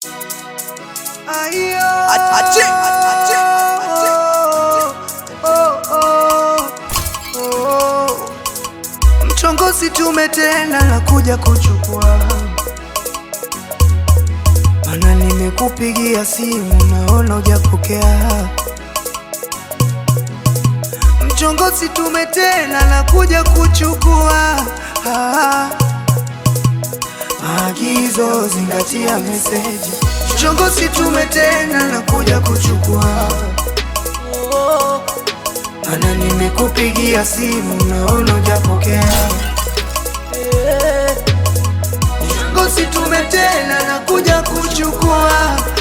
Mchongozi tumetena na kuja kuchukua, mana nimekupigia simu naona hujapokea. Mchongozi tumetena na kuja kuchukua, maagizo zingatia meseji. Mchongozi tumetena na kuja kuchukua, mana nimekupigia simu naona hujapokea. Mchongozi tumetena na kuja kuchukua,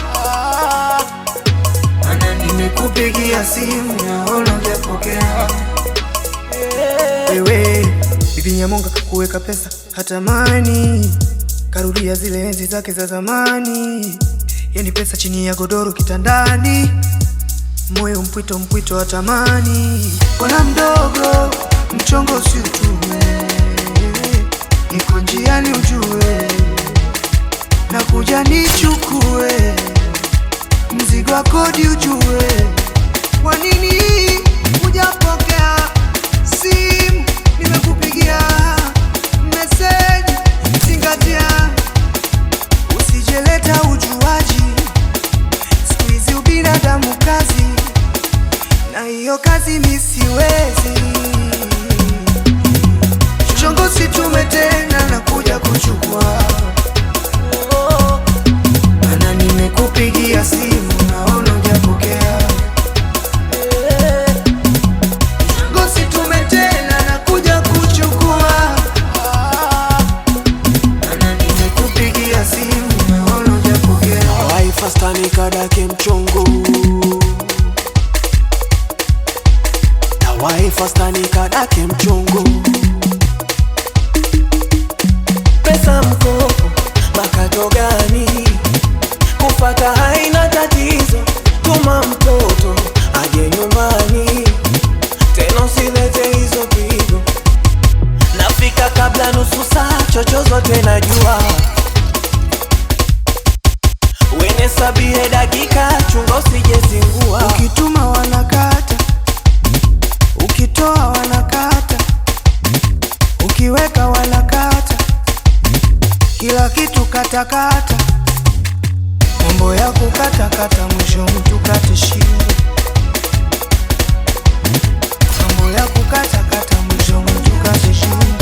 mana nimekupigia simu naona hujapokea. Wewe bibi Nyamonga kuweka pesa hatamani, karudia zile enzi zake za zamani. Yani pesa chini ya godoro kitandani, moyo mpwito mpwito hatamani. Bwana mdogo mchongo si utume, niko njiani ujue, na kuja nichukue mzigo wa kodi ujue. Kwa nini hujapokea simu? Nimekupigia message, zingatia, usijeleta ujuaji. Siku hizi ubinadamu kazi, na hiyo kazi mi siwezi. Mchongozi tumetena na kuja kuchukua, mana nimekupigia simu naona hujapokea. Mchongozi tumetena na kuja kuchukua, mana nimekupigia simu naona hujapokea. Wai fasta nikadake mchongo, wai fasta nikadake mchongo. Pesa mkopo makato gani? Kufata haina tatizo, tuma mtoto aje nyumbani, tena usilete hizo pigo. Nafika kabla nusu saa, chochote najua. Wene sabie dakika, chunga usijezingua. Ukituma wanakata, ukitoa wanakata, ukiweka wanakata, kila kitu katakata. Mambo ya kukatakata, mwisho mtu kate shingo. Mambo ya kukatakata, mwisho mtu kate shingo.